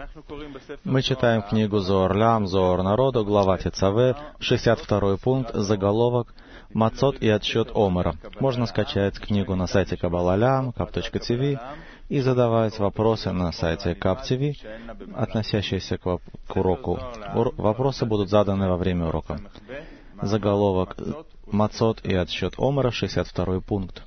Мы читаем книгу Зоар Лям, Зоар народу, глава Тецаве, 62 пункт, заголовок «Мацот и отсчет Омера». Можно скачать книгу на сайте Kabbalah.lam, kab.tv, и задавать вопросы на сайте Kab.tv, относящиеся к уроку. Вопросы будут заданы во время урока. Заголовок «Мацот и отсчет Омера», 62 пункт.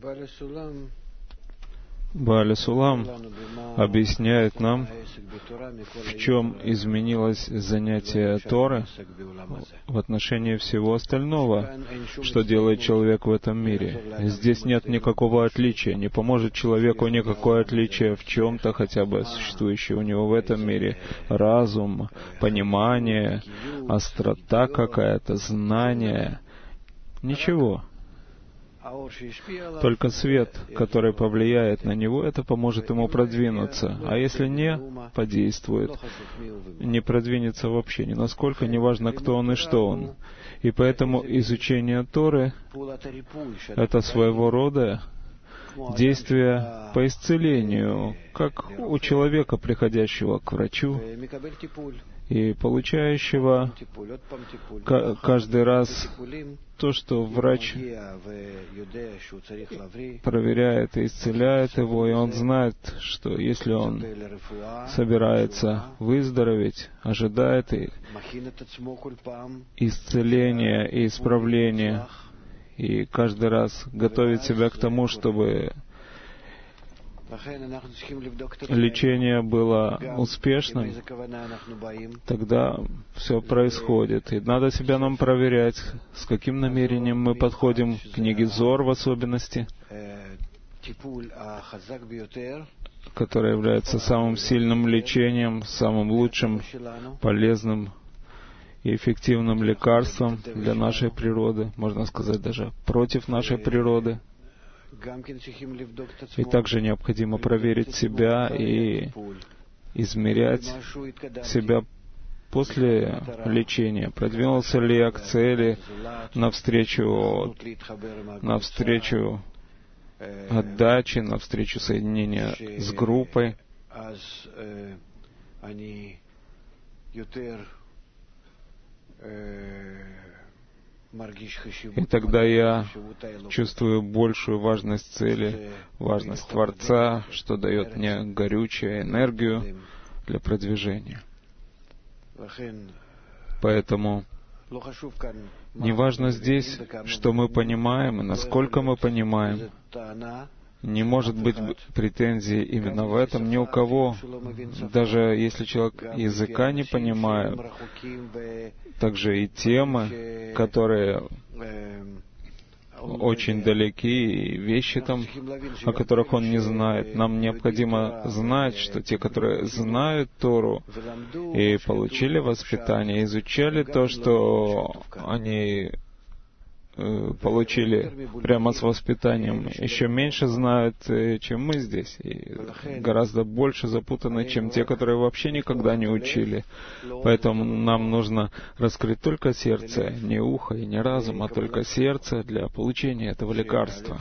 Бааля Сулам объясняет нам, в чем изменилось занятие Торы в отношении всего остального, что делает человек в этом мире. Здесь нет никакого отличия, не поможет человеку никакое отличие в чем-то, хотя бы существующее у него в этом мире. Разум, понимание, острота какая-то, знание. Ничего. Только свет, который повлияет на него, это поможет ему продвинуться. А если не подействует, не продвинется вообще ни насколько, неважно, кто он и что он. И поэтому изучение Торы — это своего рода действие по исцелению, как у человека, приходящего к врачу и получающего каждый раз то, что врач проверяет и исцеляет его, и он знает, что если он собирается выздороветь, ожидает и исцеления и исправления, и каждый раз готовит себя к тому, чтобы лечение было успешным, тогда все происходит. И надо себя нам проверять, с каким намерением мы подходим к книге Зоар в особенности, которая является самым сильным лечением, самым лучшим, полезным и эффективным лекарством для нашей природы, можно сказать, даже против нашей природы. И также необходимо проверить себя и измерять себя после лечения. Продвинулся ли я к цели навстречу отдачи, навстречу соединения с группой. И тогда я чувствую большую важность цели, важность Творца, что дает мне горючую энергию для продвижения. Поэтому неважно здесь, что мы понимаем и насколько мы понимаем. Не может быть претензий именно в этом ни у кого. Даже если человек языка не понимает, также и темы, которые очень далеки, и вещи там, о которых он не знает. Нам необходимо знать, что те, которые знают Тору и получили воспитание, изучали то, что они получили прямо с воспитанием, еще меньше знают, чем мы здесь, и гораздо больше запутаны, чем те, которые вообще никогда не учили. Поэтому нам нужно раскрыть только сердце, не ухо и не разум, а только сердце для получения этого лекарства.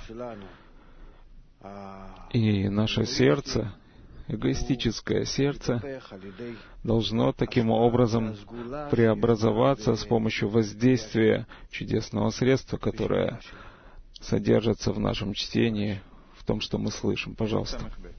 И наше сердце, эгоистическое сердце, должно таким образом преобразоваться с помощью воздействия чудесного средства, которое содержится в нашем чтении, в том, что мы слышим. Пожалуйста.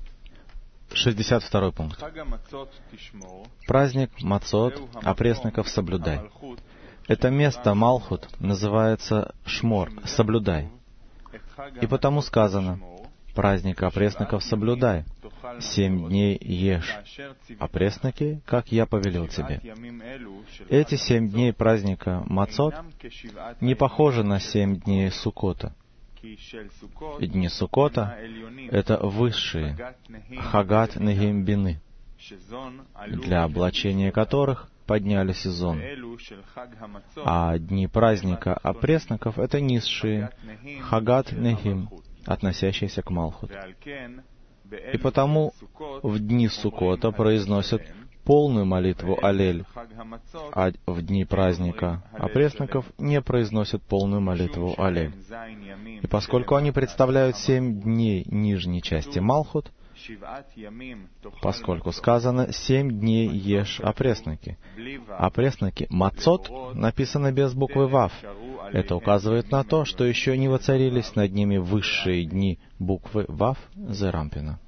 62 пункт. Праздник Мацот, опресноков соблюдай. Это место Малхут называется Шмор, соблюдай. И потому сказано: праздник опресноков соблюдай, 7 дней ешь опресноки, как я повелел тебе. Эти 7 дней праздника Мацот не похожи на 7 дней Суккота. Дни Суккота — это высшие, Хагат Нехим Бины, для облачения которых подняли сезон. А дни праздника опресноков — это низшие, Хагат Нехим, относящиеся к Малхут. И потому в дни Суккота произносят полную молитву Алель, а в дни праздника опресноков не произносят полную молитву Алель. И поскольку они представляют 7 дней нижней части Малхут, поскольку сказано 7 дней ешь опресноки. Опресноки мацот написано без буквы вав. Это указывает на то, что еще не воцарились над ними высшие дни буквы вав Зерампина.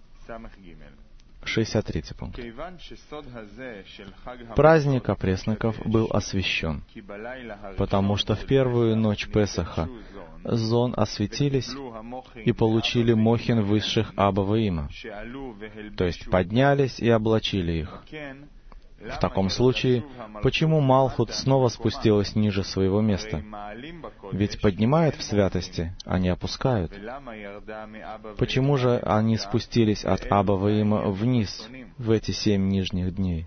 63 пункт. Праздник опресноков был освящен, потому что в первую ночь Песаха зон осветились и получили мохин высших Абба-Ваима, то есть поднялись и облачили их. В таком случае, почему Малхут снова спустилась ниже своего места? Ведь поднимают в святости, а не опускают. Почему же они спустились от Абба-Ваима вниз в эти 7 нижних дней?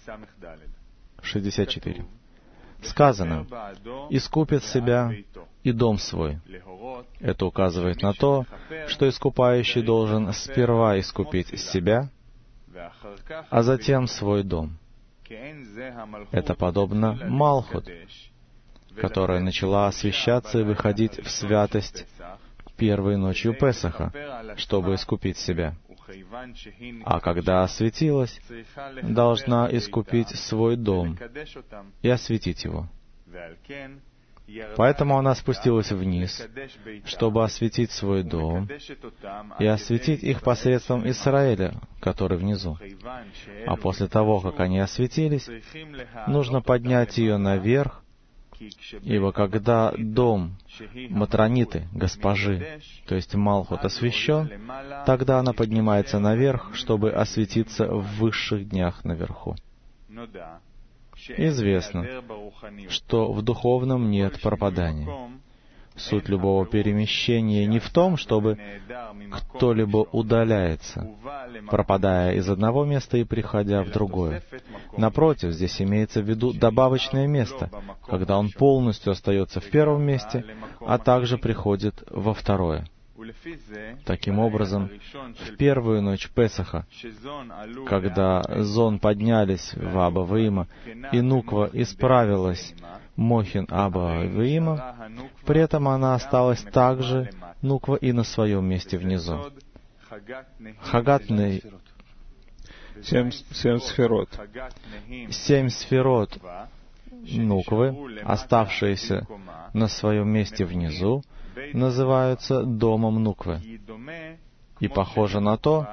64. Сказано: «Искупит себя и дом свой». Это указывает на то, что искупающий должен сперва искупить себя, а затем свой дом. Это подобно Малхут, которая начала освящаться и выходить в святость первой ночью Песаха, чтобы искупить себя. А когда осветилась, должна искупить свой дом и осветить его. Поэтому она спустилась вниз, чтобы осветить свой дом и осветить их посредством Израиля, который внизу. А после того, как они осветились, нужно поднять ее наверх, ибо когда дом Матрониты, госпожи, то есть Малхут, освящен, тогда она поднимается наверх, чтобы осветиться в высших днях наверху. Известно, что в духовном нет пропадания. Суть любого перемещения не в том, чтобы кто-либо удаляется, пропадая из одного места и приходя в другое. Напротив, здесь имеется в виду добавочное место, когда он полностью остается в первом месте, а также приходит во второе. Таким образом, в первую ночь Песаха, когда зон поднялись в Абба-Ваима, и Нуква исправилась мохин Абба-Ваима, при этом она осталась также, Нуква, и на своем месте внизу. Хагатный 7 сферот. 7 сферот Нуквы, оставшиеся на своем месте внизу, называются домом Нуквы. И похоже на то,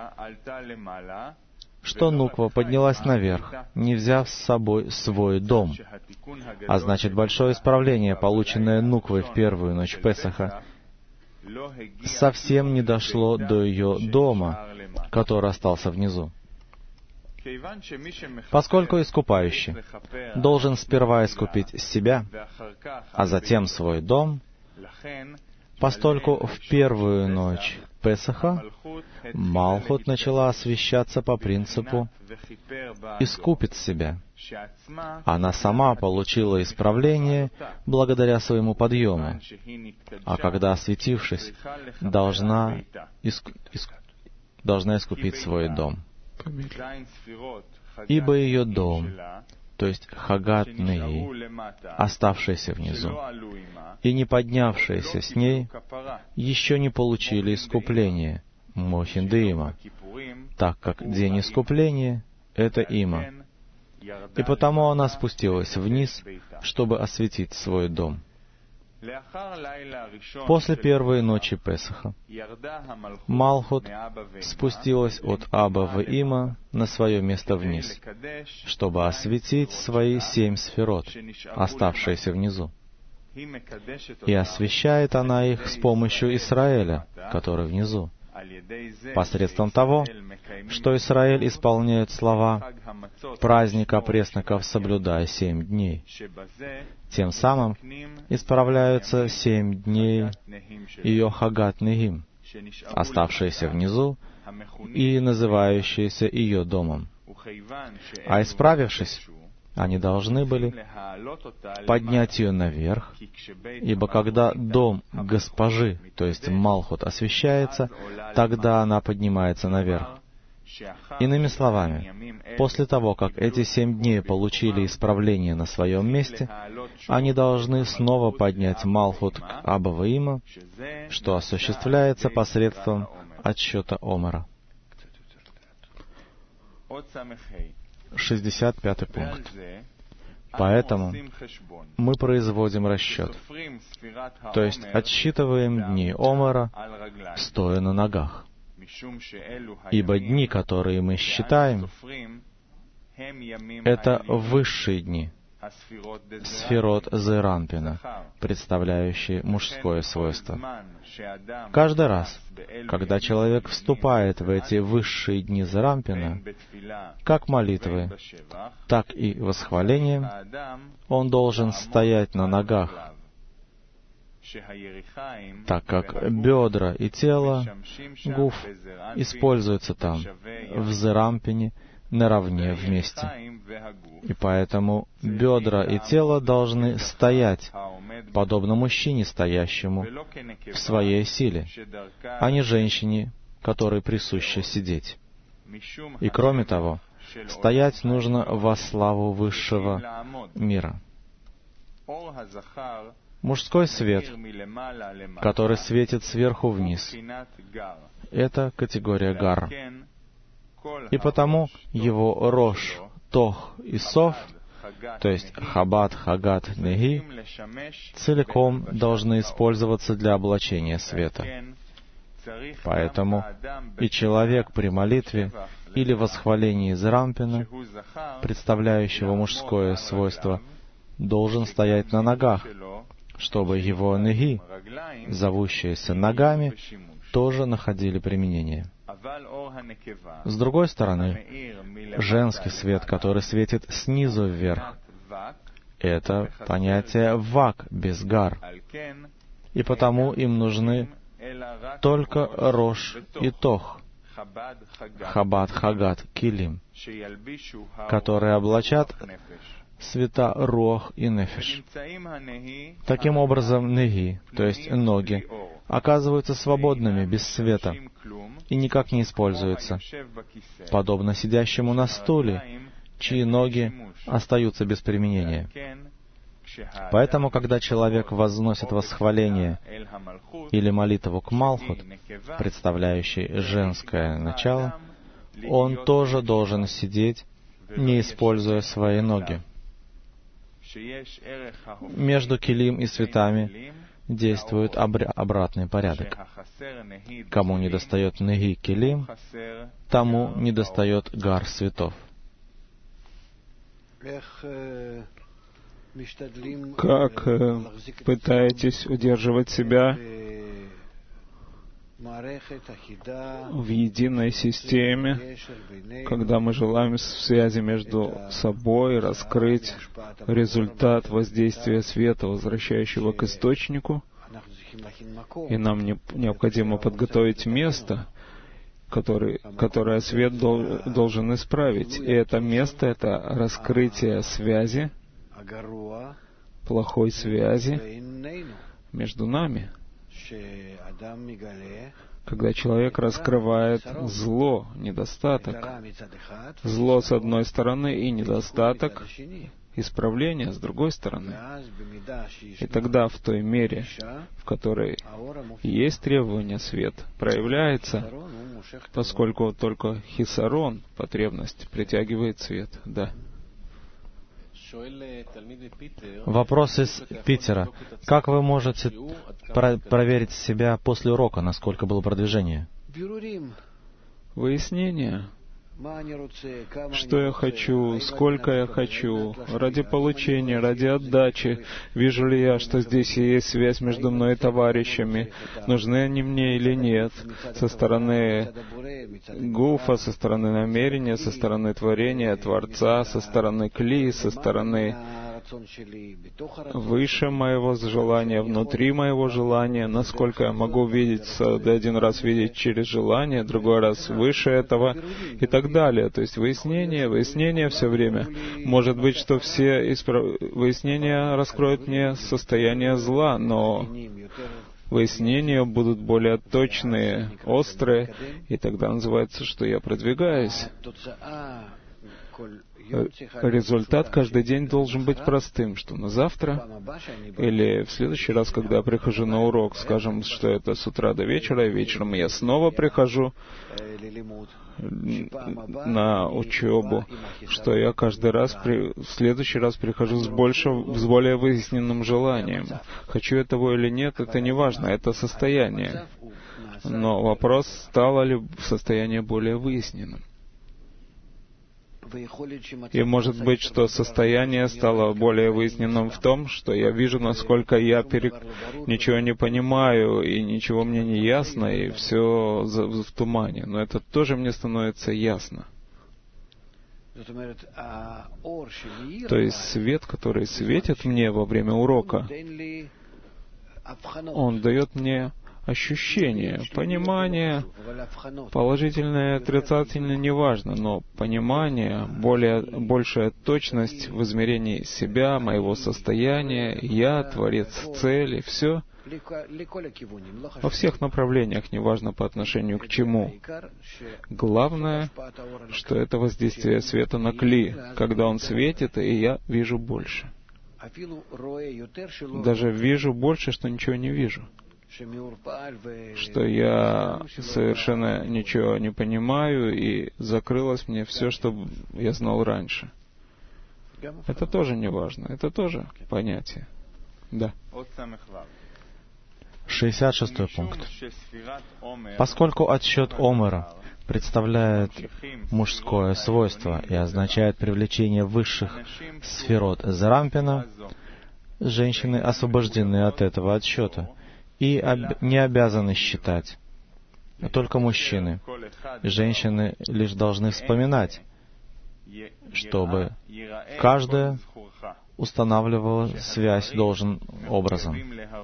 что Нуква поднялась наверх, не взяв с собой свой дом. А значит, большое исправление, полученное Нуквой в первую ночь Песаха, совсем не дошло до ее дома, который остался внизу. Поскольку искупающий должен сперва искупить себя, а затем свой дом, постольку в первую ночь Песаха Малхут начала освящаться по принципу «искупит себя». Она сама получила исправление благодаря своему подъему, а когда, осветившись, должна искупить свой дом. Ибо ее дом, то есть Хагатный, оставшийся внизу, и не поднявшиеся с ней, еще не получили искупление, мохин деима, так как день искупления — это има. И потому она спустилась вниз, чтобы осветить свой дом. После первой ночи Песаха Малхут спустилась от Абба-Ваима на свое место вниз, чтобы осветить свои 7 сферот, оставшиеся внизу. И освещает она их с помощью Израиля, который внизу, посредством того, что Израиль исполняет слова «Праздник опресноков соблюдай 7 дней». Тем самым исправляются 7 дней ее Хагат-Нехим, оставшиеся внизу и называющиеся ее домом. А исправившись, они должны были поднять ее наверх, ибо когда дом госпожи, то есть Малхут, освящается, тогда она поднимается наверх. Иными словами, после того, как эти 7 дней получили исправление на своем месте, они должны снова поднять Малхут к Абба-Ваима, что осуществляется посредством отсчета Омера. 65 пункт. Поэтому мы производим расчет, то есть отсчитываем дни Омера, стоя на ногах. Ибо дни, которые мы считаем, это высшие дни, сферот Зеранпина, представляющие мужское свойство. Каждый раз, когда человек вступает в эти высшие дни Зеранпина, как молитвы, так и восхвалением, он должен стоять на ногах, так как бедра и тело, гуф, используются там, в Зеранпине, наравне вместе. И поэтому бедра и тело должны стоять, подобно мужчине, стоящему в своей силе, а не женщине, которой присуще сидеть. И кроме того, стоять нужно во славу высшего мира. Мужской свет, который светит сверху вниз, это категория гар. И потому его рош, тох и сов, то есть хабад, хагат, неги, целиком должны использоваться для облачения света. Поэтому и человек при молитве или восхвалении Зеранпина, представляющего мужское свойство, должен стоять на ногах, чтобы его неги, зовущиеся ногами, тоже находили применение. С другой стороны, женский свет, который светит снизу вверх, это понятие вак, без гар. И потому им нужны только рош и тох, хабад, хагат, килим, которые облачат света руах и нефеш. Таким образом, неги, то есть ноги, оказываются свободными, без света, и никак не используются, подобно сидящему на стуле, чьи ноги остаются без применения. Поэтому, когда человек возносит восхваление или молитву к Малхут, представляющей женское начало, он тоже должен сидеть, не используя свои ноги. Между килим и светами действует обратный порядок. Кому недостает неги килим, тому недостает гар светов. Как пытаетесь удерживать себя в единой системе, когда мы желаем связи между собой, раскрыть результат воздействия света, возвращающего к источнику, и нам необходимо подготовить место, которое свет должен исправить. И это место — это раскрытие связи, плохой связи между нами. Когда человек раскрывает зло, недостаток, зло с одной стороны и недостаток, исправление с другой стороны. И тогда в той мере, в которой есть требование, свет проявляется, поскольку только хисарон, потребность, притягивает свет. Да. Вопрос из Питера. Как вы можете проверить себя после урока, насколько было продвижение? Выяснение. Что я хочу, сколько я хочу, ради получения, ради отдачи. Вижу ли я, что здесь есть связь между мной и товарищами? Нужны они мне или нет? Со стороны гуфа, со стороны намерения, со стороны творения, Творца, со стороны кли, со стороны выше моего желания, внутри моего желания, насколько я могу видеть, один раз видеть через желание, другой раз выше этого и так далее. То есть выяснение все время. Может быть, что все выяснения раскроют мне состояние зла, но выяснения будут более точные, острые, и тогда называется, что я продвигаюсь. результат каждый день должен быть простым, что на завтра или в следующий раз, когда я прихожу на урок, скажем, что это с утра до вечера, и вечером я снова прихожу на учебу, что я каждый раз, в следующий раз прихожу с более выясненным желанием. Хочу этого или нет, это не важно, это состояние. Но вопрос, стало ли состояние более выясненным. И может быть, что состояние стало более выясненным в том, что я вижу, насколько я ничего не понимаю, и ничего мне не ясно, и все в тумане. Но это тоже мне становится ясно. То есть свет, который светит мне во время урока, он дает мне ощущение, понимание, положительное и отрицательное, неважно, но понимание, большая точность в измерении себя, моего состояния, я, Творец, цель, и все. Во всех направлениях, неважно по отношению к чему. Главное, что это воздействие света на кли, когда он светит, и я вижу больше. Даже вижу больше, что ничего не вижу. Что я совершенно ничего не понимаю, и закрылось мне все, что я знал раньше. Это тоже не важно, это тоже понятие. Да. 66-й пункт. Поскольку отсчет Омера представляет мужское свойство и означает привлечение высших сферот Зерампина, женщины освобождены от этого отсчета и не обязаны считать. Только мужчины. Женщины лишь должны вспоминать, чтобы каждая устанавливала связь должным образом.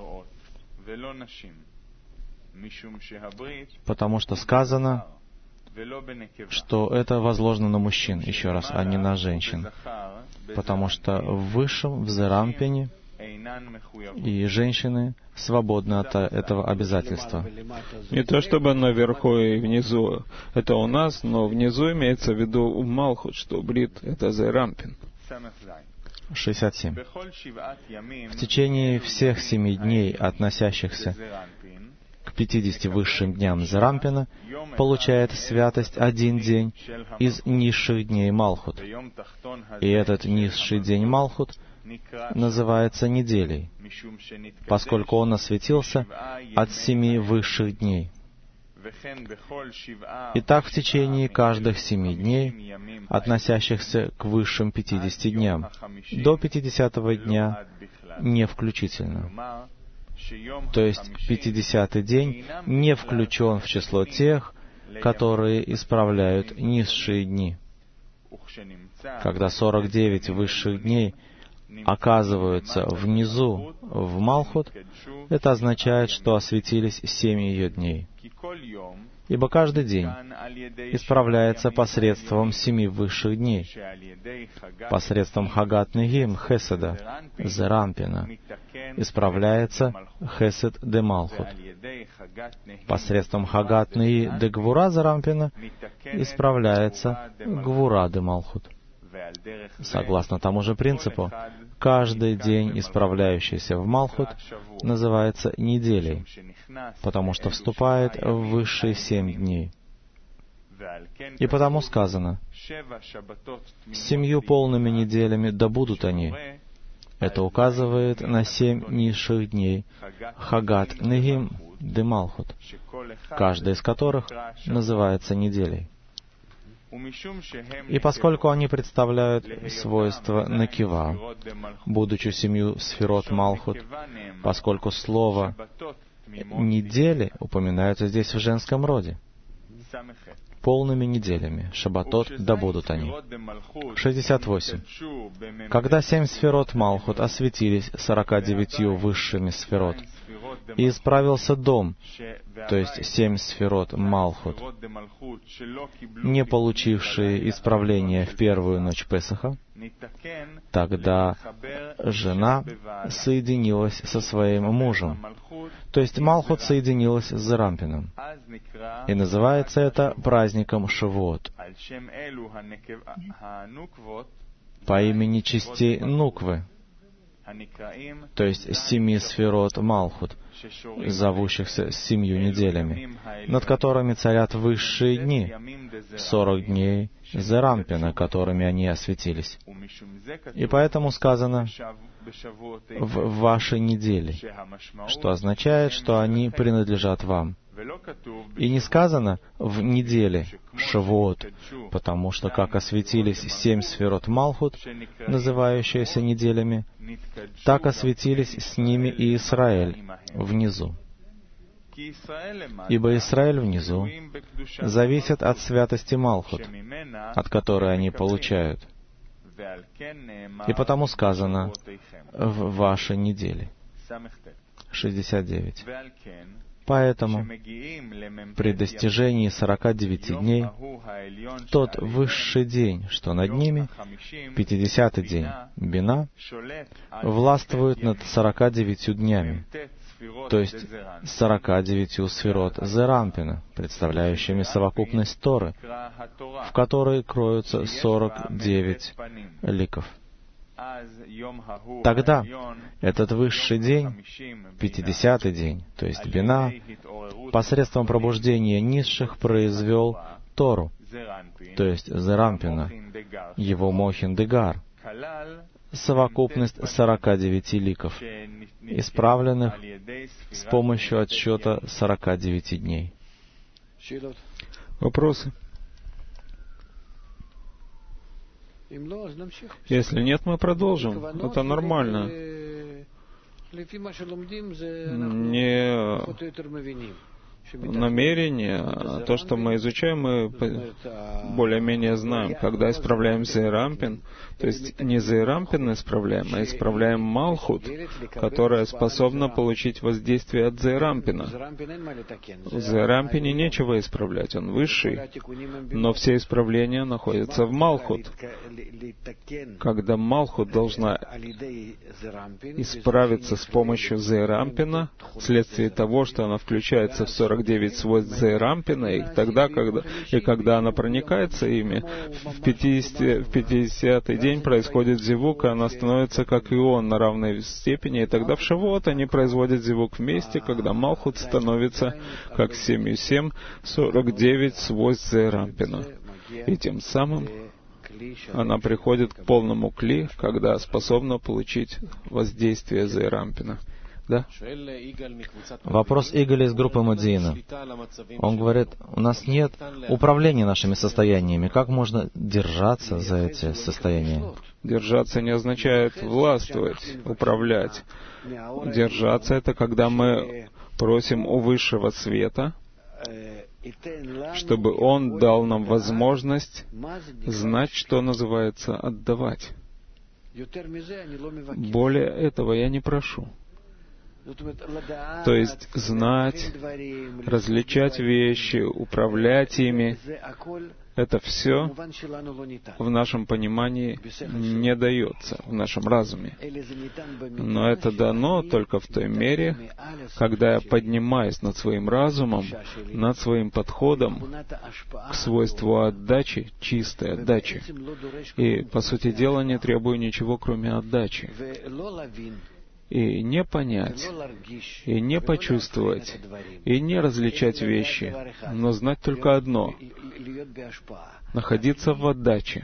Потому что сказано, что это возложено на мужчин, еще раз, а не на женщин. Потому что в высшем, в Зерампине, и женщины свободны от этого обязательства. Не то чтобы наверху и внизу. Это у нас, но внизу имеется в виду Малхут, что Брит — это Зерампин. 67. В течение всех 7 дней, относящихся к 50 высшим дням Зерампина, получает святость один день из низших дней Малхут. И этот низший день Малхут называется неделей, поскольку он осветился от 7 высших дней. Итак, в течение каждых 7 дней, относящихся к высшим 50 дням, до 50-го дня не включительно. То есть 50-й день не включен в число тех, которые исправляют низшие дни. Когда 49 высших дней оказываются внизу, в Малхут, это означает, что осветились 7 ее дней. Ибо каждый день исправляется посредством 7 высших дней, посредством Хагат Негим, Хеседа, Зерампина, исправляется Хесед де Малхут. Посредством Хагат Неги де Гвура Зерампина исправляется Гвура де Малхут. Согласно тому же принципу, каждый день, исправляющийся в Малхут, называется неделей, потому что вступает в высшие 7 дней. И потому сказано, 7 полными неделями да будут они. Это указывает на 7 низших дней Хагат Негим де Малхут, каждая из которых называется неделей. И поскольку они представляют свойства Некива, будучи 7 сферот Малхут, поскольку слово «недели» упоминается здесь в женском роде, полными неделями, шаббатот, да будут они. 68. Когда 7 сферот Малхут осветились 49 высшими сферот, и исправился дом, то есть 7 сферот Малхут, не получившие исправления в первую ночь Песаха, тогда жена соединилась со своим мужем, то есть Малхут соединилась с Зерампином. И называется это праздником Шавуот. по имени частей Нуквы, то есть 7 сферот Малхут, зовущихся 7 неделями, над которыми царят высшие дни, 40 дней Зерампина, которыми они осветились. И поэтому сказано «в ваши недели», что означает, что они принадлежат вам. И не сказано «в неделе Шавуот», потому что как осветились 7 сферот Малхут, называющиеся неделями, так осветились с ними и Израиль внизу. Ибо Израиль внизу зависит от святости Малхут, от которой они получают. И потому сказано «в ваши недели». 69. Поэтому при достижении 49 дней, в тот высший день, что над ними, 50-й день, Бина, властвует над 49 днями, то есть 49 сферот Зерампина, представляющими совокупность Торы, в которой кроются 49 ликов. Тогда этот высший день, 50-й день, то есть Бина, посредством пробуждения низших произвел Тору, то есть Зерампина, его Мохин-Дегар, совокупность 49 ликов, исправленных с помощью отсчета 49 дней. Вопросы? Если нет, мы продолжим. Это нормально. Не намерение, то, что мы изучаем, мы более-менее знаем. Когда исправляем Зерампин, то есть не Зерампин исправляем, а исправляем Малхут, которая способна получить воздействие от Зерампина. В Зерампине нечего исправлять, он высший, но все исправления находятся в Малхут. Когда Малхут должна исправиться с помощью Зерампина, вследствие того, что она включается в 49 свойств Зерампина, и тогда, когда она проникается ими, в 50-й день происходит зивук, и она становится как и он на равной степени, и тогда в Шавуот они производят зивук вместе, когда Малхут становится как 7,7, 49 свойств Зерампина. И тем самым она приходит к полному кли, когда способна получить воздействие Зерампина. Да? Вопрос Игаля из группы Модзиина. Он говорит, у нас нет управления нашими состояниями. Как можно держаться за эти состояния? Держаться не означает властвовать, управлять. Держаться — это когда мы просим у высшего света, чтобы он дал нам возможность знать, что называется отдавать. Более этого я не прошу. То есть знать, различать вещи, управлять ими — это все в нашем понимании не дается, в нашем разуме. Но это дано только в той мере, когда я поднимаюсь над своим разумом, над своим подходом к свойству отдачи, чистой отдачи. И, по сути дела, не требую ничего, кроме отдачи. И не понять, и не почувствовать, и не различать вещи, но знать только одно — находиться в отдаче.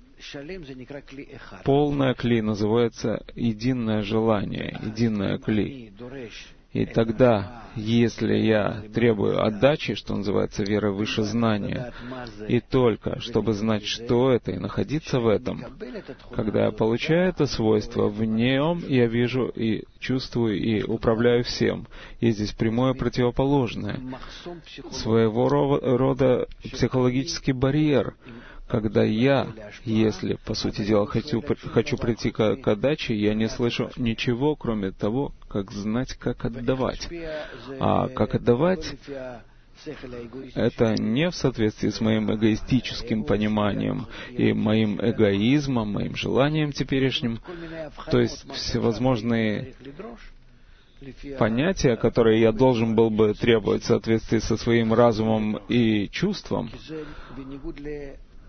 Полное кли называется единое желание, единое кли. И тогда, если я требую отдачи, что называется верой выше знания, и только чтобы знать, что это, и находиться в этом, когда я получаю это свойство, в нем я вижу и чувствую, и управляю всем. Есть здесь прямое противоположное, своего рода психологический барьер, когда я, если, по сути дела, хочу прийти к отдаче, я не слышу ничего, кроме того, как знать, как отдавать. А как отдавать — это не в соответствии с моим эгоистическим пониманием и моим эгоизмом, моим желанием теперешним. То есть всевозможные понятия, которые я должен был бы требовать в соответствии со своим разумом и чувством,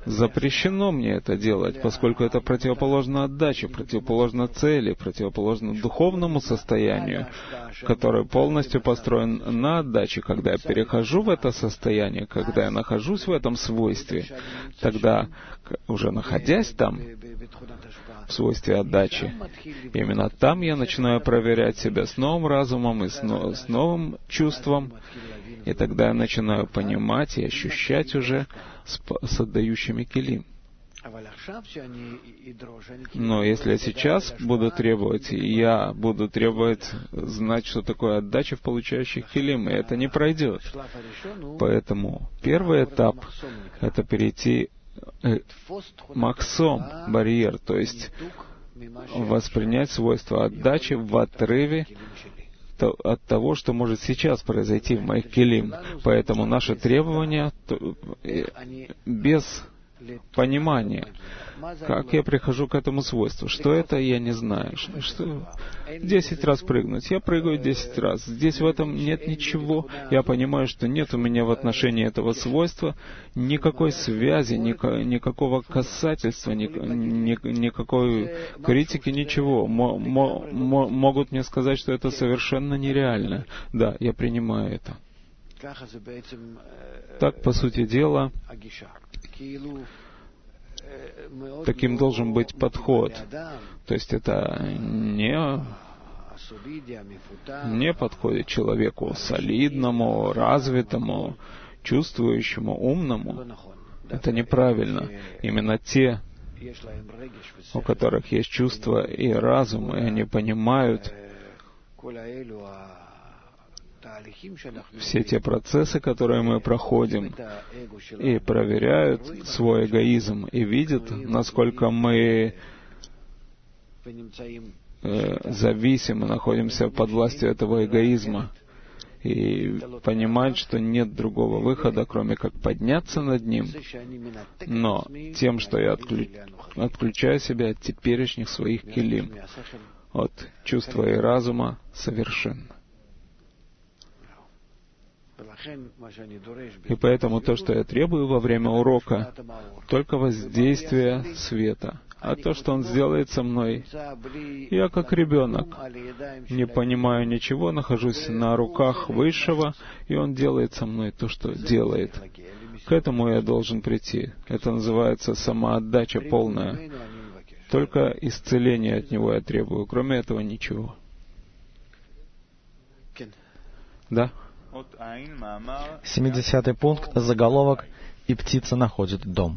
Запрещено мне это делать, поскольку это противоположно отдаче, противоположно цели, противоположно духовному состоянию, которое полностью построен на отдаче. Когда я перехожу в это состояние, когда я нахожусь в этом свойстве, тогда, уже находясь там, в свойстве отдачи, именно там я начинаю проверять себя с новым разумом и с новым чувством, и тогда я начинаю понимать и ощущать уже с отдающими келим. Но если я сейчас буду требовать, я буду требовать знать, что такое отдача в получающих келим, и это не пройдет. Поэтому первый этап — это перейти максом, барьер, то есть воспринять свойства отдачи в отрыве от того, что может сейчас произойти в моих келим. Поэтому наши требования без понимания, как я прихожу к этому свойству. Что это, я не знаю. 10 раз прыгнуть. Я прыгаю 10 раз. Здесь в этом нет ничего. Я понимаю, что нет у меня в отношении этого свойства никакой связи, никакого касательства, никакой критики, ничего. Могут мне сказать, что это совершенно нереально. Да, я принимаю это. Так, по сути дела, таким должен быть подход. То есть это не подходит человеку солидному, развитому, чувствующему, умному. Это неправильно. Именно те, у которых есть чувство и разум, и они понимают все те процессы, которые мы проходим, и проверяют свой эгоизм, и видят, насколько мы зависимы, находимся под властью этого эгоизма, и понимать, что нет другого выхода, кроме как подняться над ним, но тем, что я отключаю себя от теперешних своих келим, от чувства и разума совершенно. И поэтому то, что я требую во время урока, только воздействие света. А то, что он сделает со мной, я как ребенок, не понимаю ничего, нахожусь на руках Высшего, и он делает со мной то, что делает. К этому я должен прийти. Это называется самоотдача полная. Только исцеление от него я требую, кроме этого ничего. Да? 70-й пункт, заголовок «И птица находит дом».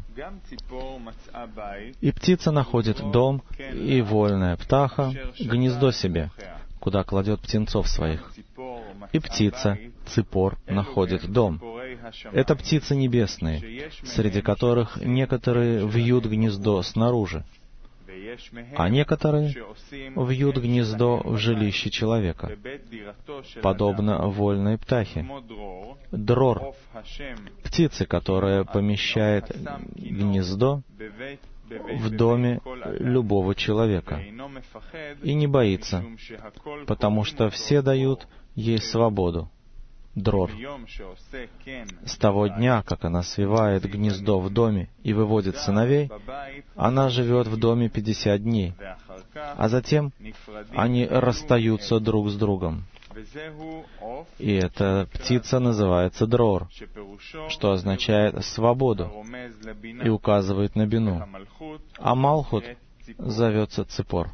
«И птица находит дом, и вольная птаха гнездо себе, куда кладет птенцов своих. И птица, ципор, находит дом. Это птицы небесные, среди которых некоторые вьют гнездо снаружи, а некоторые вьют гнездо в жилище человека, подобно вольной птахе. Дрор — птица, которая помещает гнездо в доме любого человека и не боится, потому что все дают ей свободу. Дрор. С того дня, как она свивает гнездо в доме и выводит сыновей, она живет в доме 50 дней, а затем они расстаются друг с другом. И эта птица называется Дрор, что означает «свободу» и указывает на бину. А Малхут зовется Ципор.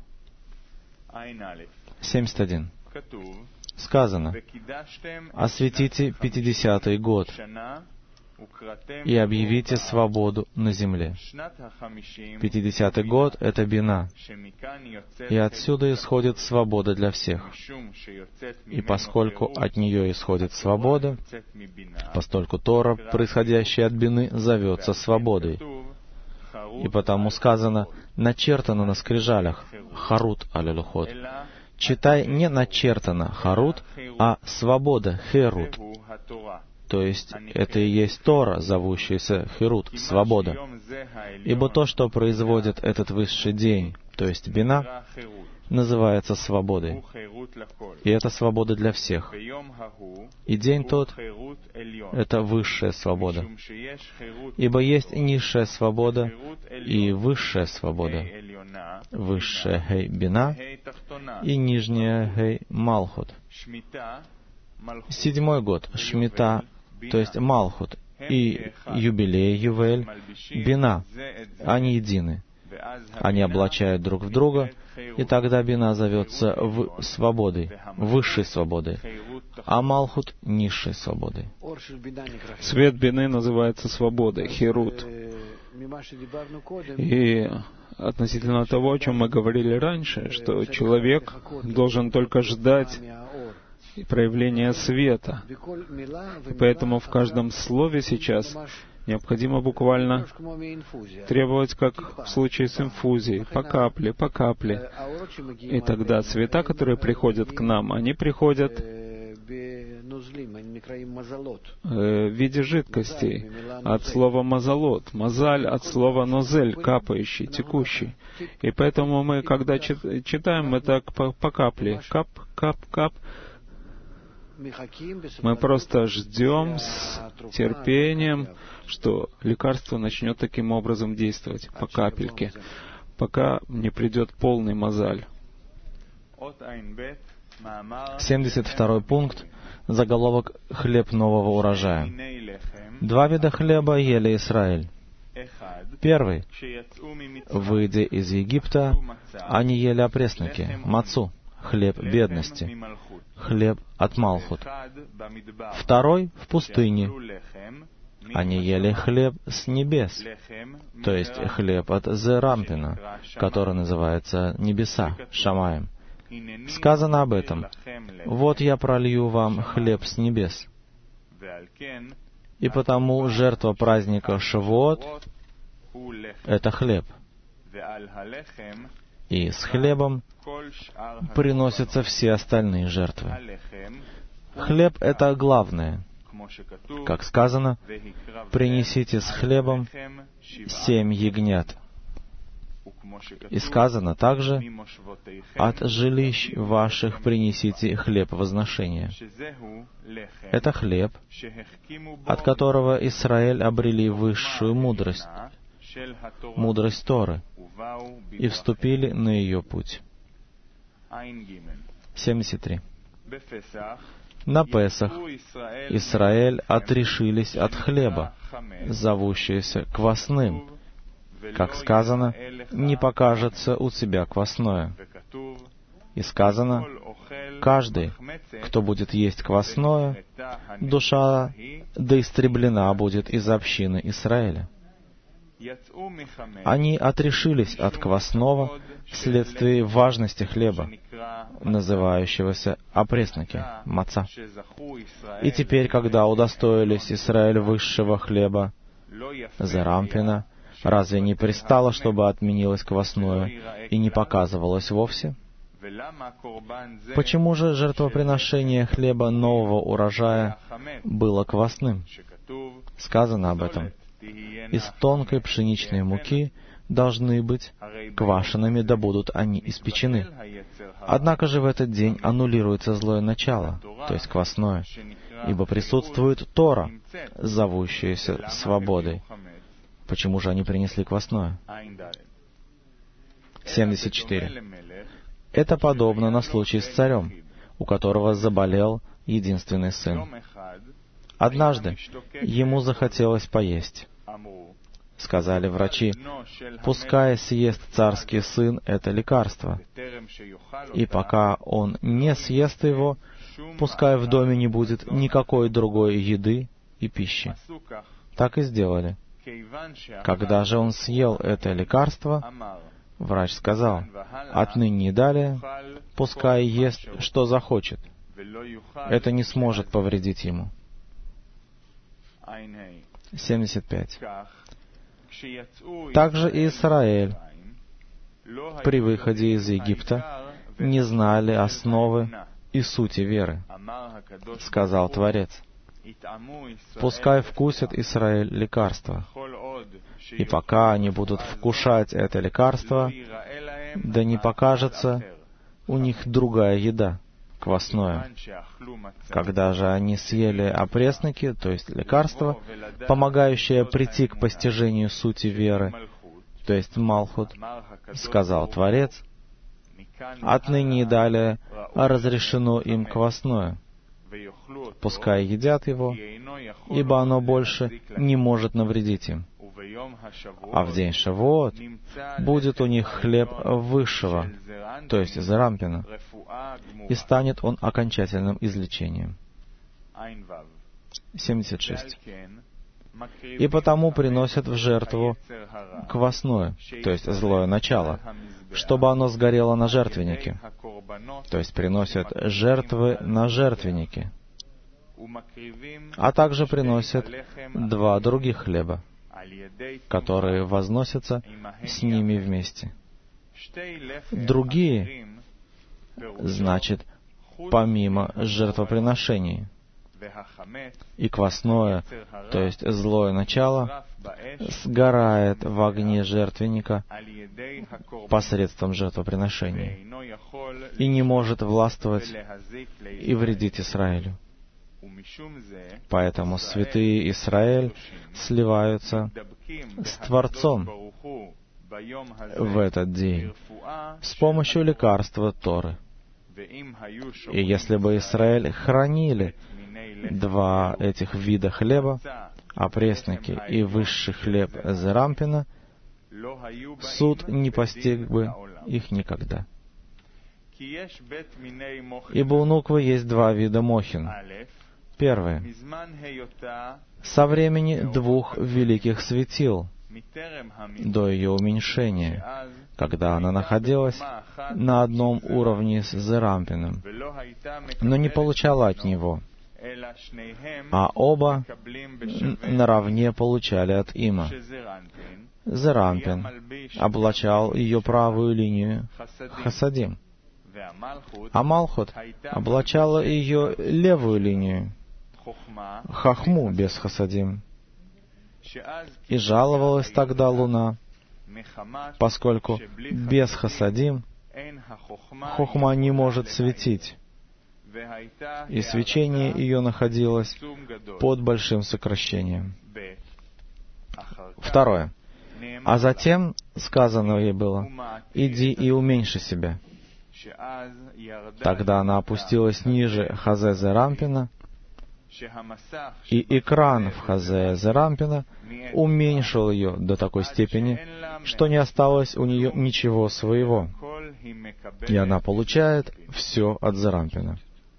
71. Сказано: «Осветите 50-й год и объявите свободу на земле». 50-й год — это бина, и отсюда исходит свобода для всех. И поскольку от нее исходит свобода, постольку Тора, происходящая от бины, зовется свободой. И потому сказано: «начертано на скрижалях» харут аль-лухот. Читай, не начертано харут, а свобода херут. То есть это и есть Тора, зовущаяся херут, свобода. Ибо то, что производит этот высший день, то есть бина, называется свободой. И это свобода для всех. И день тот — это высшая свобода. Ибо есть низшая свобода и высшая свобода. Высшая Хей Бина и нижняя Хей Малхут. 7-й год — Шмита, то есть Малхут, и юбилей Ювель — Бина. Они едины. Они облачают друг в друга, и тогда Бина зовется свободой, высшей свободой, а Малхут — низшей свободой. Свет Бины называется свободой, херут. И относительно того, о чем мы говорили раньше, что человек должен только ждать проявления света. И поэтому в каждом слове сейчас необходимо буквально требовать, как в случае с инфузией, по капле, по капле. И тогда цвета, которые приходят к нам, они приходят в виде жидкостей, от слова мазалот, мазаль от слова нозель, капающий, текущий. И поэтому мы, когда читаем это по капле, кап, кап, кап, мы просто ждем с терпением, что лекарство начнет таким образом действовать, по капельке, пока не придет полный мазаль. 72-й пункт, заголовок «Хлеб нового урожая». 2 вида хлеба ели Израиль. Первый. Выйдя из Египта, они ели опресноки, мацу, хлеб бедности, хлеб от Малхут. Второй — в пустыне. Они ели хлеб с небес, то есть хлеб от Зерампина, который называется небеса, Шамаем. Сказано об этом: «Вот я пролью вам хлеб с небес». И потому жертва праздника Шавуот — это хлеб. И с хлебом приносятся все остальные жертвы. Хлеб — это главное. Как сказано, «Принесите с хлебом 7 ягнят». И сказано также: «От жилищ ваших принесите хлеб возношения». Это хлеб, от которого Израиль обрели высшую мудрость, мудрость Торы, и вступили на ее путь. 73. На Песах Израиль отрешились от хлеба, зовущегося квасным. Как сказано, «Не покажется у тебя квасное». И сказано: «Каждый, кто будет есть квасное, душа доистреблена будет из общины Израиля». Они отрешились от квасного вследствие важности хлеба, называющегося опресноки, маца. И теперь, когда удостоились Израиль высшего хлеба, Зерампина, разве не пристало, чтобы отменилось квасное и не показывалось вовсе? Почему же жертвоприношение хлеба нового урожая было квасным? Сказано об этом: «Из тонкой пшеничной муки должны быть квашенными, да будут они испечены». Однако же в этот день аннулируется злое начало, то есть квасное, ибо присутствует Тора, зовущаяся свободой. Почему же они принесли квасное? 74. Это подобно на случай с царем, у которого заболел единственный сын. Однажды ему захотелось поесть. Сказали врачи: «Пускай съест царский сын это лекарство, и пока он не съест его, пускай в доме не будет никакой другой еды и пищи». Так и сделали. Когда же он съел это лекарство, врач сказал: «Отныне и далее пускай ест, что захочет. Это не сможет повредить ему». 75. Также и Израиль при выходе из Египта не знали основы и сути веры. Сказал Творец: «Пускай вкусит Израиль лекарство, и пока они будут вкушать это лекарство, да не покажется у них другая еда, квасное. Когда же они съели опресноки, то есть лекарство, помогающее прийти к постижению сути веры, то есть Малхут, сказал Творец, отныне и далее разрешено им квасное. Пускай едят его, ибо оно больше не может навредить им. А в день Шавуот будет у них хлеб высшего, то есть Зерампина, и станет он окончательным излечением. 76. И потому приносят в жертву квасное, то есть злое начало, чтобы оно сгорело на жертвеннике, то есть приносят жертвы на жертвеннике, а также приносят 2 других хлеба, которые возносятся с ними вместе. Другие, значит, помимо жертвоприношений. И квасное, то есть злое начало, сгорает в огне жертвенника посредством жертвоприношений и не может властвовать и вредить Израилю. Поэтому святые Израиль сливаются с Творцом в этот день с помощью лекарства Торы. И если бы Израиль хранили 2 этих вида хлеба, опресноки и высший хлеб Зерампина, суд не постиг бы их никогда. Ибо у Нуквы есть 2 вида мохин. Первое. Со времени 2 великих светил, до ее уменьшения, когда она находилась на одном уровне с Зерампином, но не получала от него, а оба наравне получали от Има. Зерампин облачал ее правую линию Хасадим, а Малхут облачала ее левую линию Хахму без Хасадим. И жаловалась тогда Луна, поскольку без Хасадим Хохма не может светить, и свечение ее находилось под большим сокращением. Второе. А затем сказано ей было: «Иди и уменьши себя». Тогда она опустилась ниже Хазе Зерампина, и экран в Хазе Зерампина уменьшил ее до такой степени, что не осталось у нее ничего своего, и она получает все от Зерампина.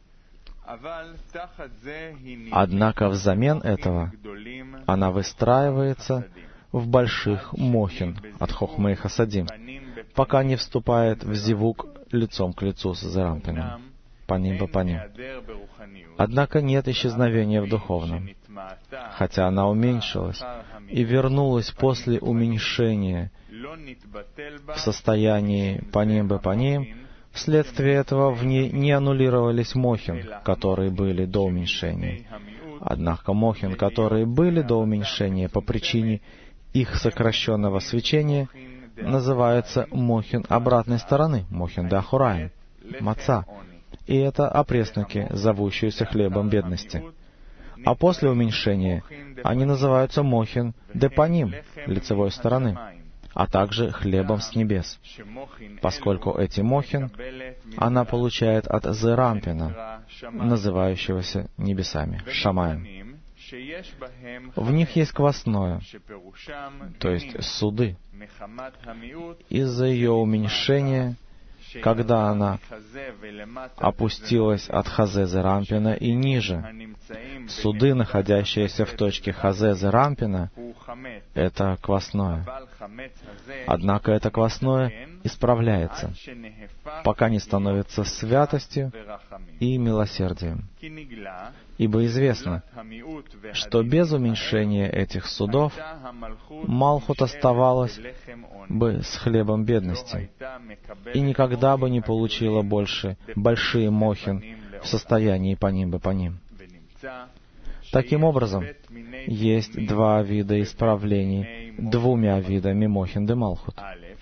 Однако взамен этого она выстраивается в больших мохин от Хохмы и Хасадим, пока не вступает в зивук лицом к лицу с Зерампином, паним по паним. Однако нет исчезновения в духовном, хотя она уменьшилась и вернулась после уменьшения в состоянии паним по паним. Вследствие этого в ней не аннулировались мохин, которые были до уменьшения. Однако мохин, которые были до уменьшения по причине их сокращенного свечения, называются мохин обратной стороны, мохин де Ахураим, маца, и это опресноки, зовущиеся хлебом бедности. А после уменьшения они называются мохин де Паним, лицевой стороны, а также хлебом с небес, поскольку эти мохин она получает от Зерампина, называющегося небесами, Шамаем. В них есть квасное, то есть суды. Из-за ее уменьшения, когда она опустилась от Хазе Зерампина и ниже, суды, находящиеся в точке Хазе Зерампина, это квасное. Однако это квасное исправляется, пока не становится святостью и милосердием. Ибо известно, что без уменьшения этих судов Малхут оставалась бы с хлебом бедности и никогда бы не получила больше большие мохин в состоянии паним бы паним. Таким образом, есть 2 вида исправлений 2 видами мохин де Малхут.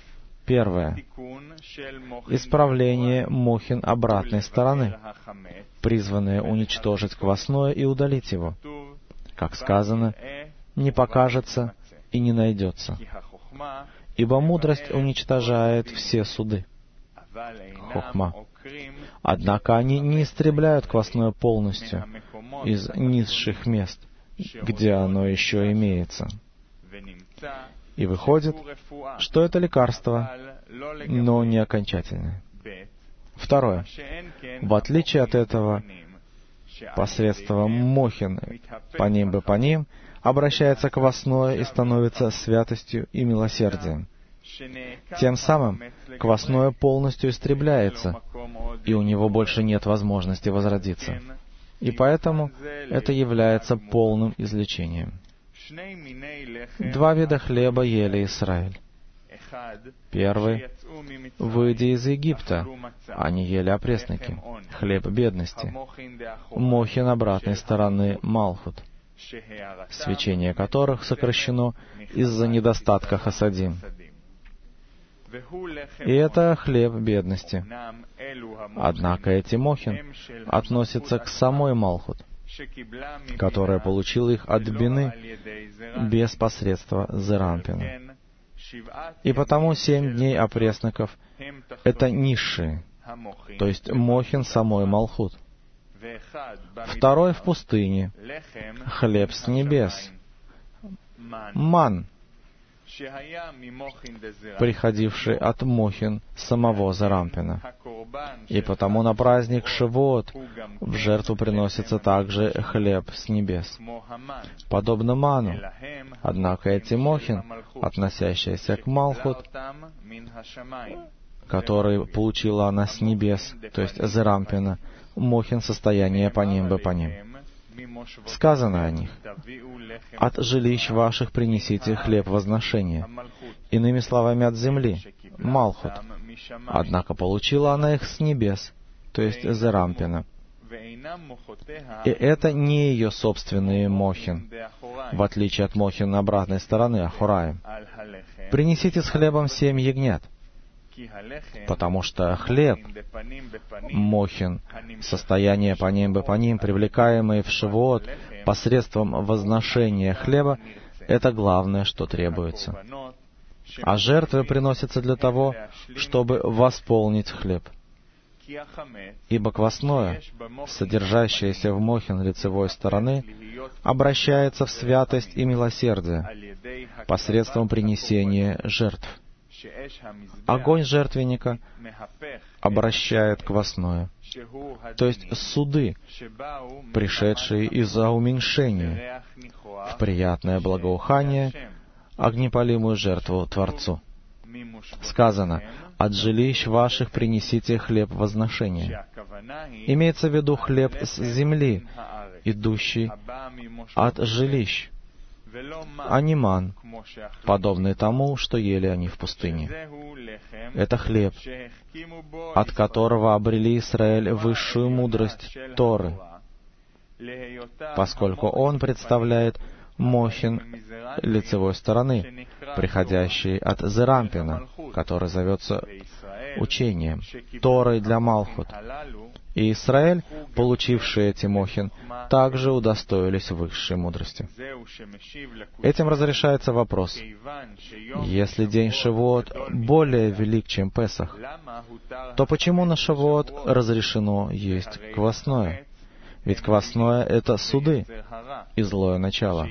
Первое. Исправление мохин обратной стороны, призванное уничтожить квасное и удалить его. Как сказано, не покажется и не найдется. Ибо мудрость уничтожает все суды. Хохма. Однако они не истребляют квасное полностью из низших мест, где оно еще имеется. И выходит, что это лекарство, но не окончательное. Второе. В отличие от этого, посредством мохин по ним обращается квасное и становится святостью и милосердием. Тем самым квасное полностью истребляется, и у него больше нет возможности возродиться. И поэтому это является полным излечением. 2 вида хлеба ели Израиль. Первый — выйдя из Египта, они ели опресники, хлеб бедности, мохин обратной стороны Малхут, свечение которых сокращено из-за недостатка хасадим. И это хлеб бедности. Однако эти мохин относятся к самой Малхут, которая получила их от Бины без посредства Зерампина. И потому 7 дней опресноков — это низшие, то есть мохин самой Малхут. Второй в пустыне — хлеб с небес, ман, приходивший от мохин самого Зарампина. И потому на праздник Шивот в жертву приносится также хлеб с небес, подобно ману. Однако эти мохин, относящиеся к Малхут, который получила она с небес, то есть Зарампина, мохин состояние по ним бы по ним. Сказано о них: «От жилищ ваших принесите хлеб возношения». Иными словами, от земли, Малхут. Однако получила она их с небес, то есть Зерампина. И это не ее собственные мохин, в отличие от мохин на обратной стороны, Ахураим. Принесите с хлебом 7 ягнят, потому что хлеб, мохин, состояние по ним бы по ним, привлекаемые в Шивот посредством возношения хлеба, это главное, что требуется. А жертвы приносятся для того, чтобы восполнить хлеб. Ибо квасное, содержащееся в мохин лицевой стороны, обращается в святость и милосердие посредством принесения жертв. Огонь жертвенника обращает квасное, то есть суды, пришедшие из-за уменьшения, в приятное благоухание, огнепалимую жертву Творцу. Сказано: «От жилищ ваших принесите хлеб возношения». Имеется в виду хлеб с земли, идущий от жилищ, а не ман, подобный тому, что ели они в пустыне. Это хлеб, от которого обрели Израиль высшую мудрость Торы, поскольку он представляет мохин лицевой стороны, приходящий от Зерампина, который зовется учением, Торой для Малхут. И Израиль, получивший эти мохин, также удостоились высшей мудрости. Этим разрешается вопрос: если день Шивот более велик, чем Песах, то почему на Шивот разрешено есть квасное? Ведь квасное — это суды и злое начало.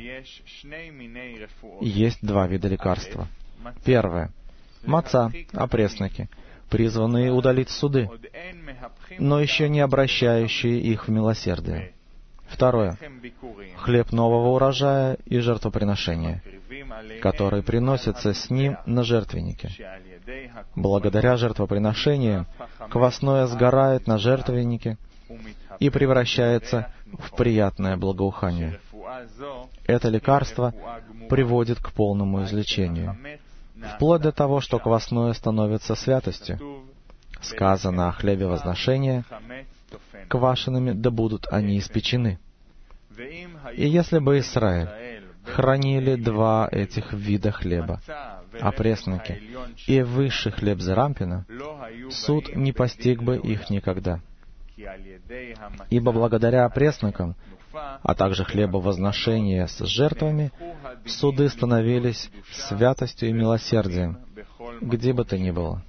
Есть 2 вида лекарства. Первое — маца, опресноки, призванные удалить суды, но еще не обращающие их в милосердие. Второе — хлеб нового урожая и жертвоприношения, которые приносятся с ним на жертвеннике. Благодаря жертвоприношениям квасное сгорает на жертвеннике и превращается в приятное благоухание. Это лекарство приводит к полному излечению, вплоть до того, что квасное становится святостью. Сказано о хлебе возношения: «Квашенными да будут они испечены». И если бы Израиль хранили 2 этих вида хлеба, опресноки и высший хлеб Зерампина, суд не постиг бы их никогда. Ибо благодаря опреснокам, а также хлебовозношения с жертвами, суды становились святостью и милосердием, где бы то ни было.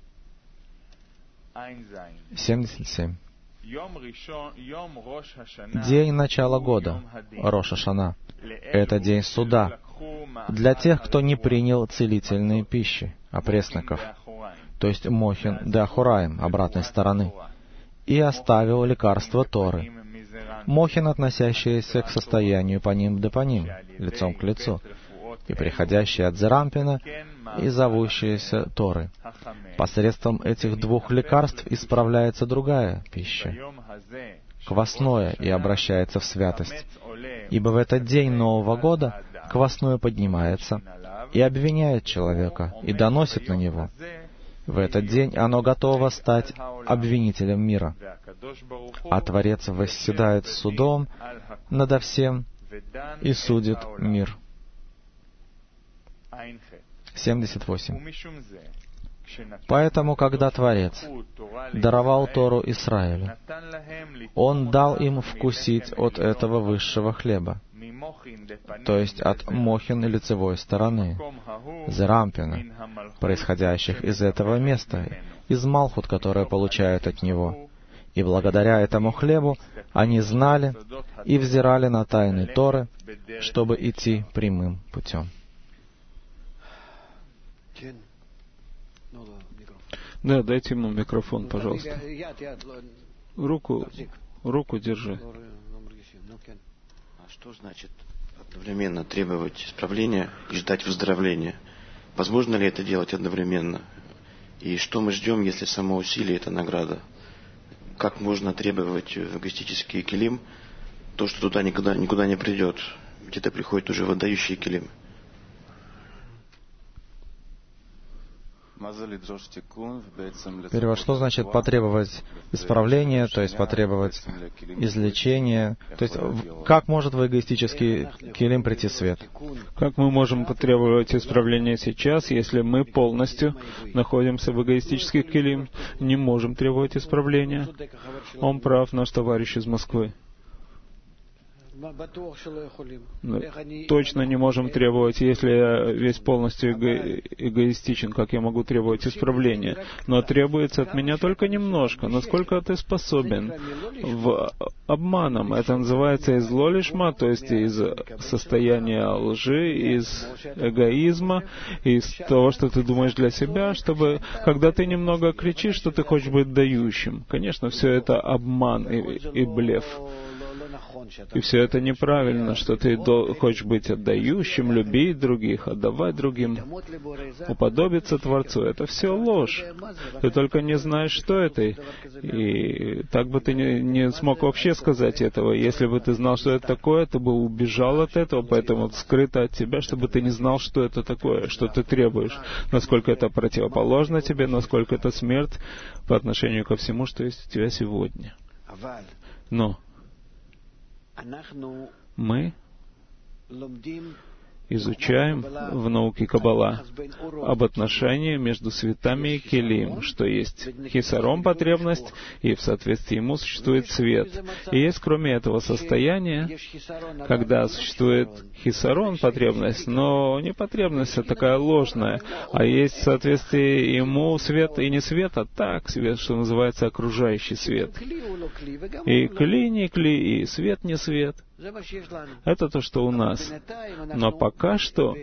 77. День начала года, Рош ха-Шана, это день суда для тех, кто не принял целительные пищи, опресноков, то есть мохин де Ахураим, обратной стороны, и оставил лекарство Торы. Мохин, относящиеся к состоянию паним де паним, лицом к лицу, и приходящие от Зерампина, и зовущиеся Торы. Посредством этих двух лекарств исправляется другая пища, квасное, и обращается в святость. Ибо в этот день Нового года квасное поднимается и обвиняет человека, и доносит на него. В этот день оно готово стать обвинителем мира. А Творец восседает судом надо всем и судит мир. 78. Поэтому, когда Творец даровал Тору Израилю, Он дал им вкусить от этого высшего хлеба, то есть от мохин лицевой стороны, Зерампина, происходящих из этого места, из Малхут, которое получают от него. И благодаря этому хлебу они знали и взирали на тайны Торы, чтобы идти прямым путем. Да, дайте ему микрофон, пожалуйста. Руку держи. А что значит одновременно требовать исправления и ждать выздоровления? Возможно ли это делать одновременно? И что мы ждем, если само усилие — это награда? Как можно требовать в эгоистический килим то, что туда никуда не придет? Ведь это приходит уже в отдающий килим. Перевод, что значит потребовать исправления, то есть потребовать излечения? То есть, как может в эгоистический килим прийти свет? Как мы можем потребовать исправления сейчас, если мы полностью находимся в эгоистический килим? Не можем требовать исправления. Он прав, наш товарищ из Москвы. Точно не можем требовать, если я весь полностью эгоистичен, как я могу требовать исправления. Но требуется от меня только немножко, насколько ты способен. В обманом это называется из лолишма, то есть из состояния лжи, из эгоизма, из того, что ты думаешь для себя, чтобы, когда ты немного кричишь, что ты хочешь быть дающим. Конечно, все это обман и блеф. И все это неправильно, что ты хочешь быть отдающим, любить других, отдавать другим, уподобиться Творцу. Это все ложь. Ты только не знаешь, что это. И так бы ты не смог вообще сказать этого. Если бы ты знал, что это такое, ты бы убежал от этого, поэтому скрыто от тебя, чтобы ты не знал, что это такое, что ты требуешь, насколько это противоположно тебе, насколько это смерть по отношению ко всему, что есть у тебя сегодня. Но мы изучаем в науке Каббала об отношении между светами и келим, что есть хисарон, потребность, и в соответствии ему существует свет. И есть, кроме этого состояния, когда существует хисарон, потребность, но не потребность, а такая ложная, а есть в соответствии ему свет и не свет, а так свет, что называется окружающий свет. И кли не кли, и свет не свет. Это то, что у нас. Но пока что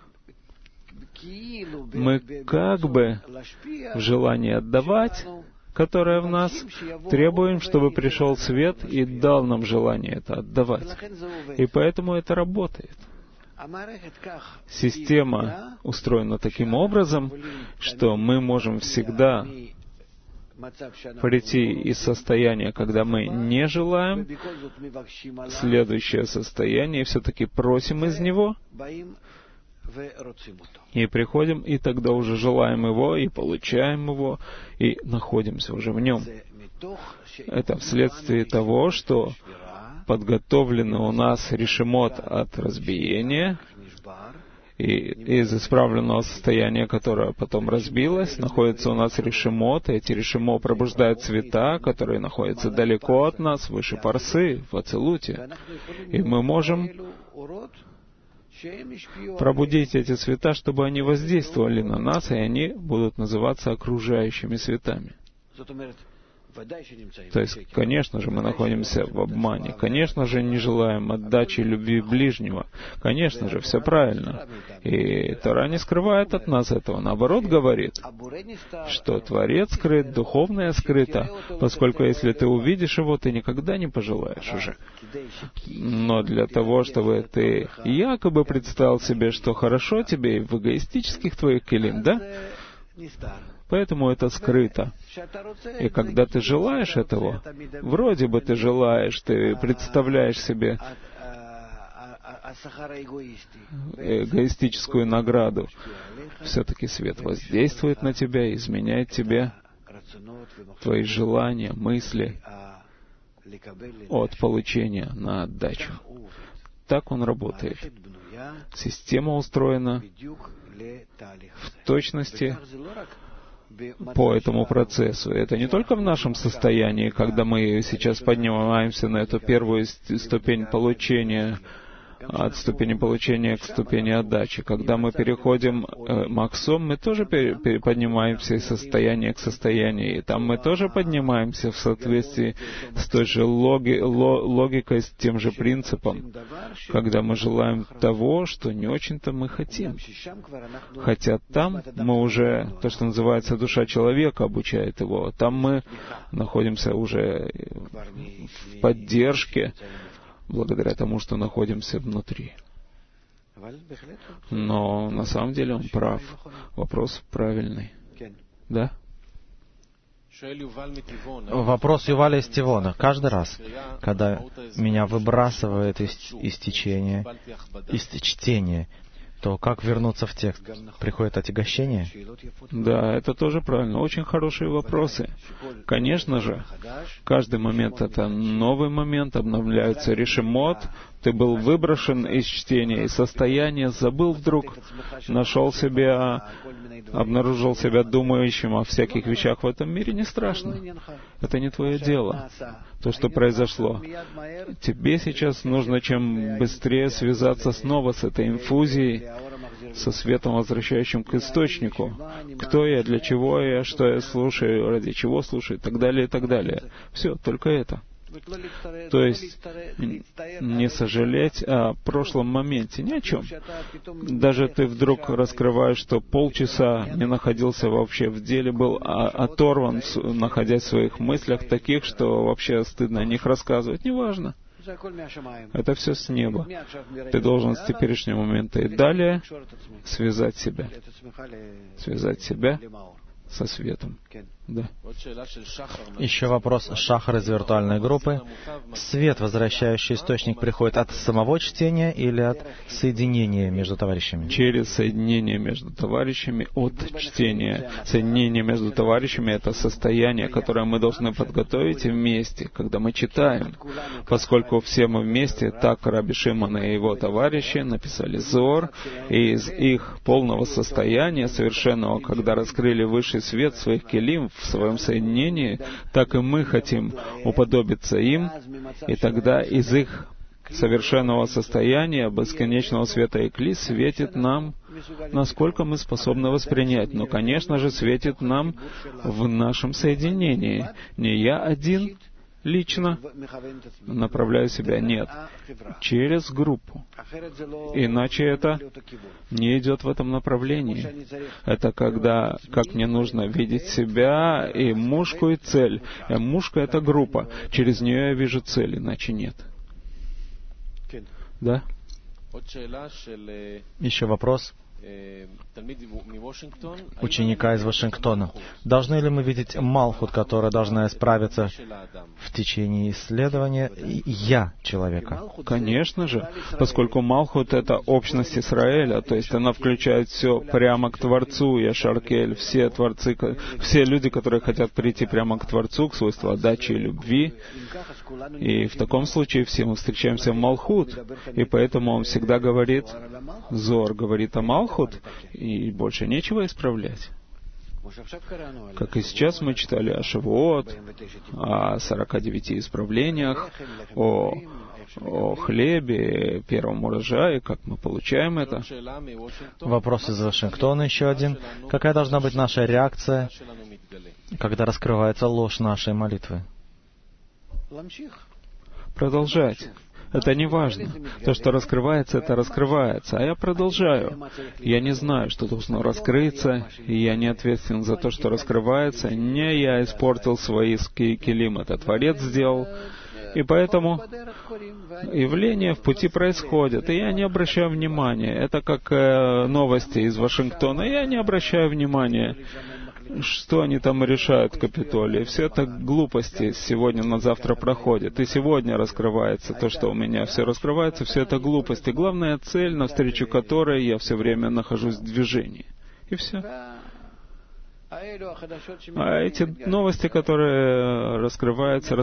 мы как бы в желании отдавать, которое в нас, требуем, чтобы пришел свет и дал нам желание это отдавать. И поэтому это работает. Система устроена таким образом, что мы можем всегда прийти из состояния, когда мы не желаем, следующее состояние, и все-таки просим из него, и приходим, и тогда уже желаем его, и получаем его, и находимся уже в нем. Это вследствие того, что подготовлено у нас решимот от разбиения, И из исправленного состояния, которое потом разбилось, находится у нас решимот, и эти решимо пробуждают цвета, которые находятся далеко от нас, выше парсы, в ацилуте. И мы можем пробудить эти цвета, чтобы они воздействовали на нас, и они будут называться окружающими цветами. То есть, конечно же, мы находимся в обмане. Конечно же, не желаем отдачи любви ближнего. Конечно же, все правильно. И Тора не скрывает от нас этого. Наоборот, говорит, что Творец скрыт, духовное скрыто, поскольку если ты увидишь его, ты никогда не пожелаешь уже. Но для того, чтобы ты якобы представил себе, что хорошо тебе и в эгоистических твоих келим, да? Поэтому это скрыто. И когда ты желаешь этого, вроде бы ты желаешь, ты представляешь себе эгоистическую награду, все-таки свет воздействует на тебя, изменяет тебе, твои желания, мысли от получения на отдачу. Так он работает. Система устроена в точности по этому процессу. Это не только в нашем состоянии, когда мы сейчас поднимаемся на эту первую ступень получения, от ступени получения к ступени отдачи. Когда мы переходим максом, мы тоже поднимаемся из состояния к состоянию. И там мы тоже поднимаемся в соответствии с той же логикой, с тем же принципом, когда мы желаем того, что не очень-то мы хотим. Хотя там мы уже, то, что называется душа человека, обучает его. Там мы находимся уже в поддержке, благодаря тому, что находимся внутри. Но на самом деле он прав. Вопрос правильный. Да? Вопрос Юваля из Тивона. Каждый раз, когда меня выбрасывает из чтения, то как вернуться в текст? Приходит отягощение? Да, это тоже правильно. Очень хорошие вопросы. Конечно же, каждый момент — это новый момент, обновляется решимот. Ты был выброшен из чтения, из состояния, забыл вдруг, обнаружил себя думающим о всяких вещах в этом мире. Не страшно. Это не твое дело. То, что произошло. Тебе сейчас нужно чем быстрее связаться снова с этой инфузией, со светом, возвращающим к источнику. Кто я, для чего я, что я слушаю, ради чего слушаю, и так далее, и так далее. Все, только это. То есть не сожалеть о прошлом моменте, ни о чем. Даже ты вдруг раскрываешь, что полчаса не находился вообще в деле, был оторван, находясь в своих мыслях таких, что вообще стыдно о них рассказывать. Неважно. Это все с неба. Ты должен с теперешнего момента и далее связать себя со светом. Да. Еще вопрос Шахар из виртуальной группы. Свет, возвращающий источник, приходит от самого чтения или от соединения между товарищами? Через соединение между товарищами от чтения. Соединение между товарищами — это состояние, которое мы должны подготовить вместе, когда мы читаем. Поскольку все мы вместе, так Раби Шимон и его товарищи написали Зор, и из их полного состояния, совершенного, когда раскрыли высший свет своих келим в своем соединении, так и мы хотим уподобиться им, и тогда из их совершенного состояния, бесконечного света и кли, светит нам, насколько мы способны воспринять. Но, конечно же, светит нам в нашем соединении. Не я один лично направляю себя, нет, через группу. Иначе это не идет в этом направлении. Это когда, как мне нужно видеть себя и мушку, и цель. Мушка — это группа. Через нее я вижу цель, иначе нет. Да? Еще вопрос. ученика из Вашингтона. Должны ли мы видеть Малхут, которая должна исправиться в течение исследования «я» человека? Конечно же, поскольку Малхут — это общность Израиля, то есть она включает все прямо к Творцу, Яшар-Кель, все творцы, все люди, которые хотят прийти прямо к Творцу, к свойству отдачи и любви. И в таком случае все мы встречаемся в Малхут, и поэтому он всегда говорит, Зоар говорит о Малхут, и больше нечего исправлять. Как и сейчас мы читали о Шавуот, о 49 исправлениях, о хлебе, первом урожае, как мы получаем это. Вопрос из Вашингтона еще один. Какая должна быть наша реакция, когда раскрывается ложь нашей молитвы? Продолжать. Это не важно. То, что раскрывается, это раскрывается. А я продолжаю. Я не знаю, что должно раскрыться, и я не ответственен за то, что раскрывается. Не я испортил свои келим, это Творец сделал. И поэтому явления в пути происходят, и я не обращаю внимания. Это как новости из Вашингтона. Я не обращаю внимания, что они там решают в Капитолии. Все это глупости сегодня на завтра проходит. И сегодня раскрывается то, что у меня все раскрывается, все это глупости. Главная цель, навстречу которой я все время нахожусь в движении. И все. А эти новости, которые раскрываются,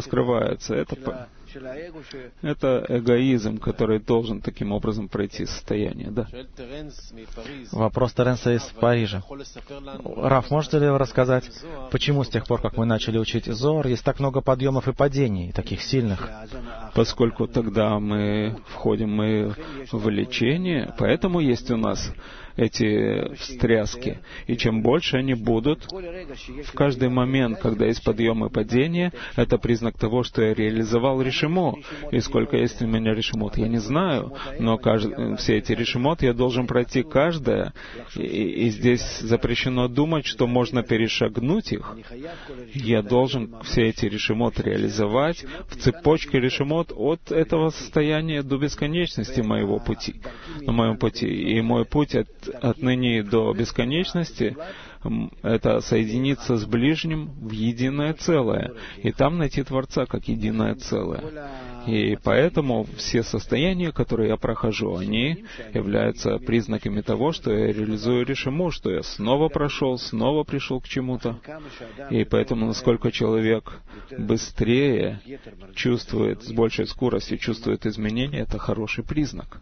это эгоизм, который должен таким образом пройти состояние, да. Вопрос Теренса из Парижа. Раф, можете ли вы рассказать, почему с тех пор, как мы начали учить Зоар, есть так много подъемов и падений, таких сильных? Поскольку тогда мы входим в лечение, поэтому есть у нас эти встряски. И чем больше они будут, в каждый момент, когда есть подъем и падение, это признак того, что я реализовал решимо. И сколько есть у меня решимот, я не знаю, но все эти решимот я должен пройти каждое. И здесь запрещено думать, что можно перешагнуть их. Я должен все эти решимот реализовать в цепочке решимот от этого состояния до бесконечности моего пути, на моем пути. И мой путь отныне до бесконечности — это соединиться с ближним в единое целое, и там найти Творца как единое целое. И поэтому все состояния, которые я прохожу, они являются признаками того, что я реализую решимо, что я снова пришел к чему-то. И поэтому, насколько человек быстрее чувствует, с большей скоростью чувствует изменения, это хороший признак.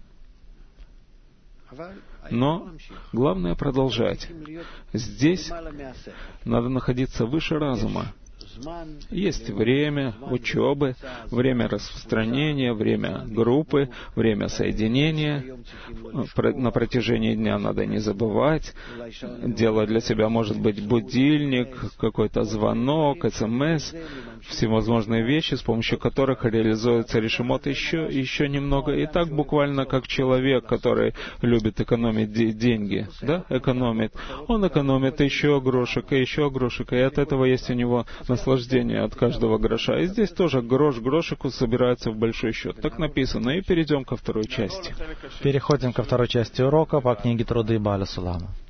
Но главное продолжать. Здесь надо находиться выше разума. Есть время учебы, время распространения, время группы, время соединения. На протяжении дня надо не забывать. Дело для себя может быть будильник, какой-то звонок, СМС, всевозможные вещи, с помощью которых реализуется решимот еще немного. И так буквально как человек, который любит экономить деньги, да, экономит. Он экономит еще грошек, и от этого есть у него наслаждение от каждого гроша. И здесь тоже грош грошику собирается в большой счет. Так написано. И перейдем ко второй части. Переходим ко второй части урока по книге Труды Бааля Сулама.